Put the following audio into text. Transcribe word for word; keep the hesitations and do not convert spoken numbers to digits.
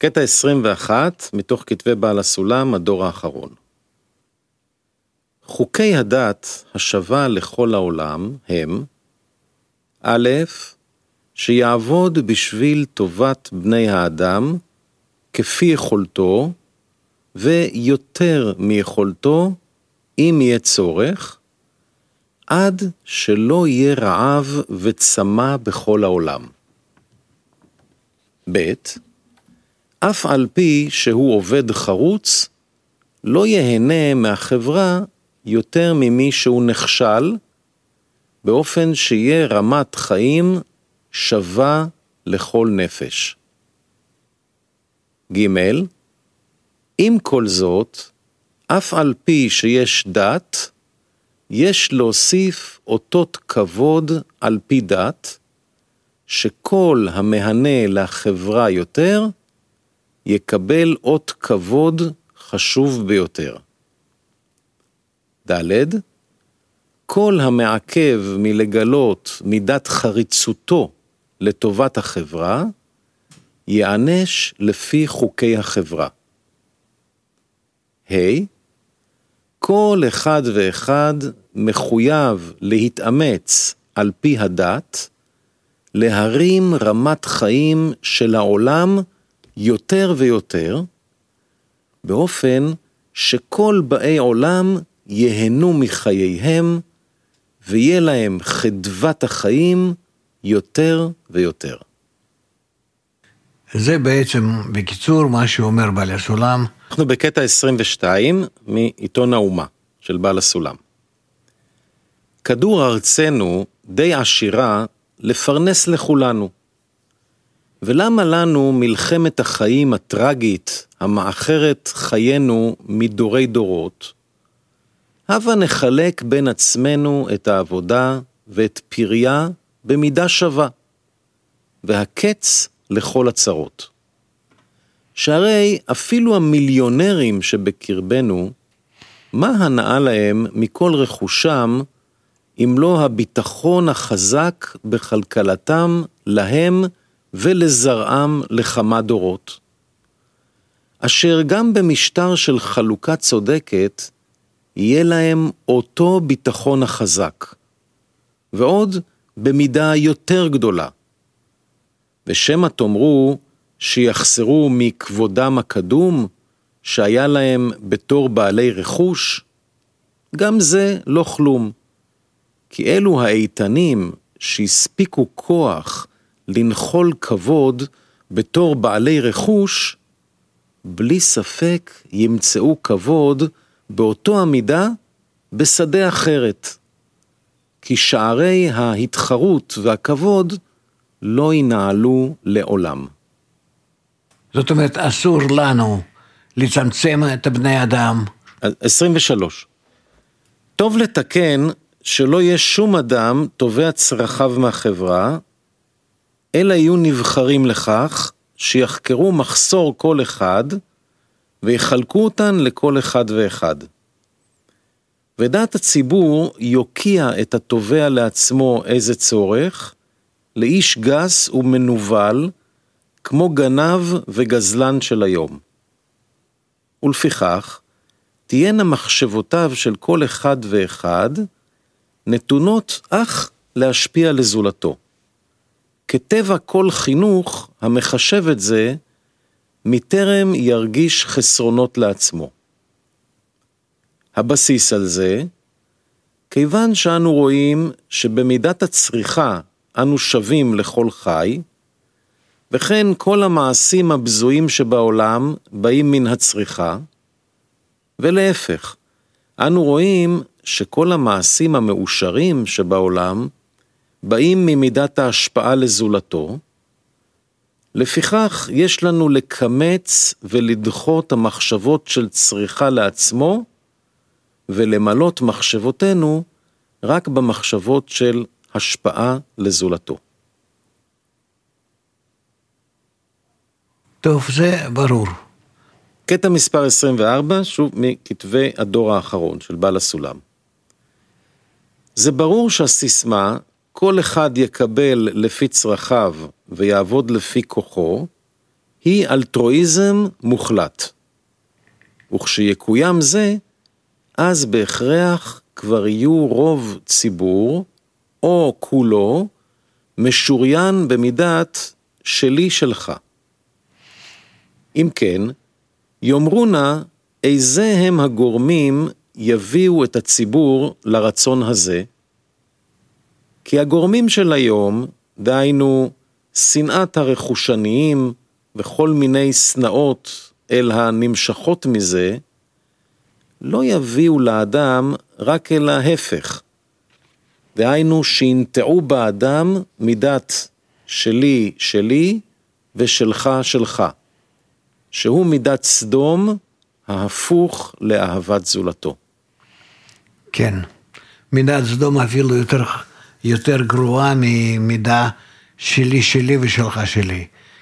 קטע עשרים ואחת, מתוך כתבי בעל הסולם, הדור האחרון. חוקי הדת השווה לכל העולם הם, א', שיעבוד בשביל טובת בני האדם, כפי יכולתו, ויותר מיכולתו, אם יהיה צורך, עד שלא יהיה רעב וצמא בכל העולם. ב', אף על פי שהוא עובד חרוץ, לא יהנה מהחברה יותר ממי שהוא נכשל, באופן שיהיה רמת חיים שווה לכל נפש. ג', עם כל זאת, אף על פי שיש דת, יש להוסיף אותות כבוד על פי דת, שכל המהנה לחברה יותר, יקבל אות כבוד חשוב ביותר. ד', כל המעכב מלגלות מידת חריצותו לטובת החברה, יענש לפי חוקי החברה. ה', כל אחד ואחד מחויב להתאמץ על פי הדת, להרים רמת חיים של העולם יותר ויותר, באופן שכל באי עולם יהנו מחייהם, ויהיה להם חדוות החיים יותר ויותר. זה בעצם בקיצור מה שאומר בעל הסולם. אנחנו בקטע עשרים ושתיים מעיתון האומה של בעל הסולם. כדור ארצנו די עשירה לפרנס לכולנו. ולמה לנו מלחמת החיים הטרגית המאחרת חיינו מדורי דורות? הבה נחלק בין עצמנו את העבודה ואת פריה במידה שווה, והקץ לכל הצרות. שהרי אפילו המיליונרים שבקרבנו, מה הנאה להם מכל רכושם, אם לא הביטחון החזק בכלכלתם להם ולזרעם לכמה דורות? אשר גם במשטר של חלוקה צודקת, יהיה להם אותו ביטחון החזק, ועוד במידה יותר גדולה. ושמה תאמרו שיחסרו מכבודם הקדום, שהיה להם בתור בעלי רכוש, גם זה לא כלום. כי אלו האיתנים שהספיקו כוח לנחול כבוד בתור בעלי רכוש, בלי ספק ימצאו כבוד באותו המידה בשדה אחרת. כי שערי ההתחרות והכבוד לא ינעלו לעולם. זאת אומרת, אסור לנו לצמצם את בני אדם. עשרים ושלוש. טוב לתקן שלא יהיה שום אדם תובע צרכיו מהחברה, אלא יהיו נבחרים לכך שיחקרו מחסור כל אחד, ויחלקו אותן לכל אחד ואחד. ודעת הציבור יוקיע את התובע לעצמו איזה צורך, לאיש גס ומנוול, כמו גנב וגזלן של היום. ולפיכך, תהיינה מחשבותיו של כל אחד ואחד, נתונות אך להשפיע לזולתו. כטבע כל חינוך המחשב את זה, מטרם ירגיש חסרונות לעצמו. הבסיס על זה, כיוון שאנו רואים שבמידת הצריכה אנו שווים לכל חי, וכן כל המעשים הבזויים שבעולם באים מן הצריכה, ולהפך, אנו רואים שכל המעשים המאושרים שבעולם באים ממידת ההשפעה לזולתו, לפיכך יש לנו לקמץ ולדחות המחשבות של צריכה לעצמו, ולמלות מחשבותינו רק במחשבות של השפעה לזולתו. טוב, זה ברור. קטע מספר עשרים וארבע, שוב מכתבי הדור האחרון של בעל הסולם. זה ברור שהסיסמה, כל אחד יקבל לפי צרכיו ויעבוד לפי כוחו, היא אלטרואיזם מוחלט. וכשיקוים זה, אז בהכרח כבר יהיו רוב ציבור, או כולו, משוריין במידת שלי שלך. אם כן, יאמרו נא איזה הם הגורמים יביאו את הציבור לרצון הזה, כי הגורמים של היום, דהיינו שנאת הרכושניים וכל מיני שנאות אל הנמשכות מזה, לא יביאו לאדם רק אל ההפך. דהיינו שינטעו באדם מידת שלי שלי ושלך שלך, שהוא מידת סדום ההפוך לאהבת זולתו. כן, מידת סדום אפילו יותר, יותר גרועה ממידה שלי שלי ושלך שלי.